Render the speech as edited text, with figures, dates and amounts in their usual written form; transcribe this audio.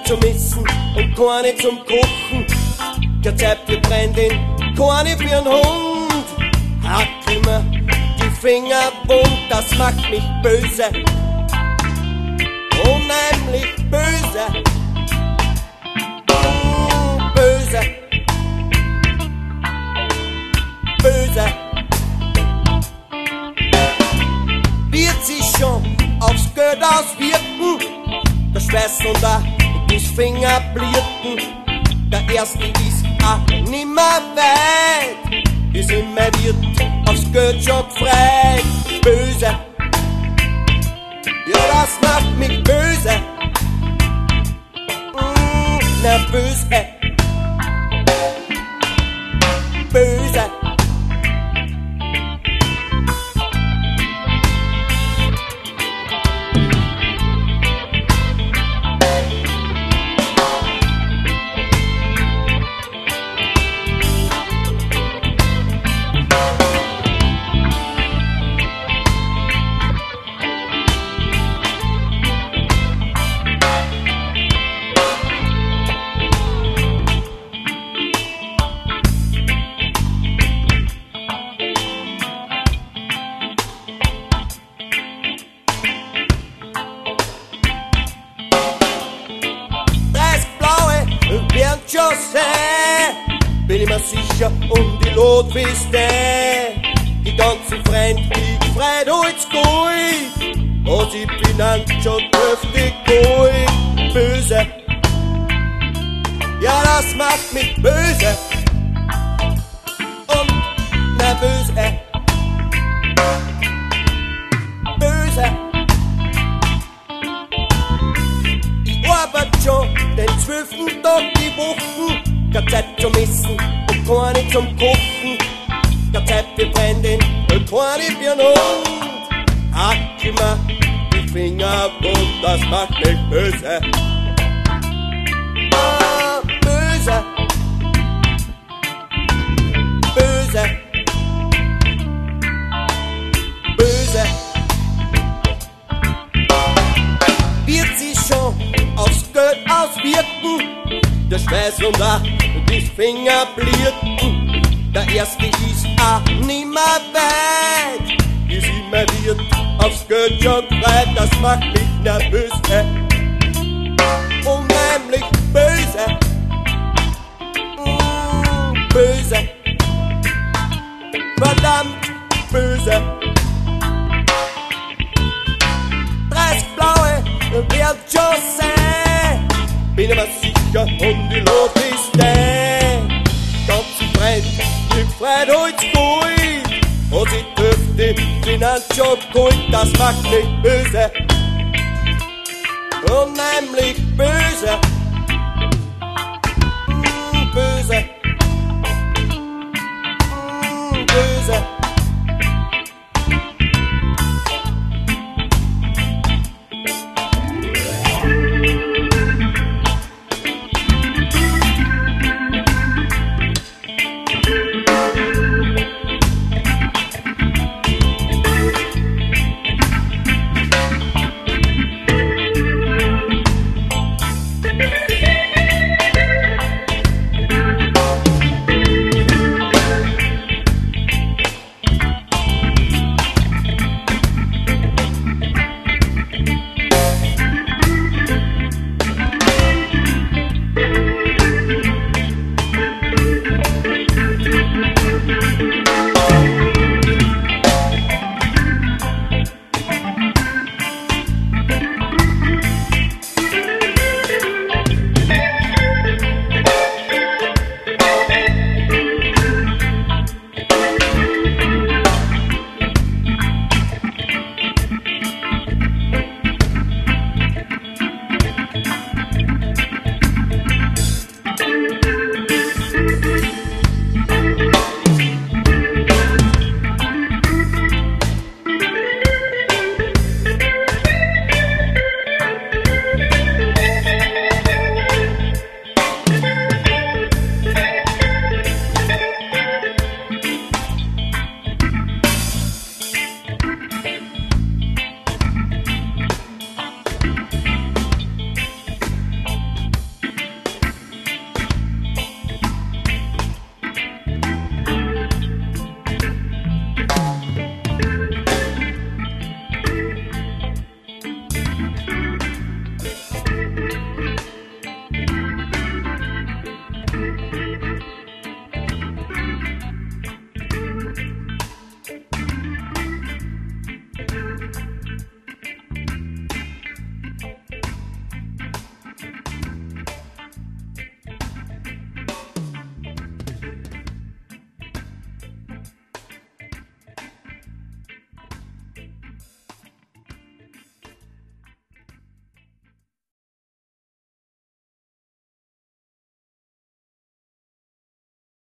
zum Essen und keine zum Kochen. Keine Zeit für Freundin, keine für einen Hund. Hackel mir die Finger wund, das macht mich böse. Unheimlich böse. Böse. Böse. Wird sich schon aufs Geld auswirken, der Schweiß und auch die Finger blierten. Der erste ist auch nimmer weit, bis immer wird aufs Geld schon gefreit. Böse, ja das macht mich böse. Nervös, böse. Werden schon sein, bin ich mir sicher, und die Lotfeste, die ganzen Freunde, die gefreut als Gold, und ich bin an schon dürftig Gold. Böse, ja das macht mich böse und nervös, böse. Ich arbeite schon den 12. Tag die Woche, keine Zeit zum Essen und keine zum Kochen. Keine Zeit für Freundin und keine für einen Hund. Hackel mir die Finger wund, das macht mich böse. Böse. Böse. Böse. Wird sie schon aufs Geld auswirken, der Schweiß und auch die Finger blierten. Der erste ist auch nimmer weit, bis immer wird aufs Geld schon gefreut, das macht mich nervös, unheimlich böse, böse, verdammt böse. 30 Blaue wird schon sein, bin ich mir sicher, und die Lot ist der. Ganzen Freund, die Freude als Gold, und sie dürfte Finanzjob geholt, das macht mich böse, unheimlich böse.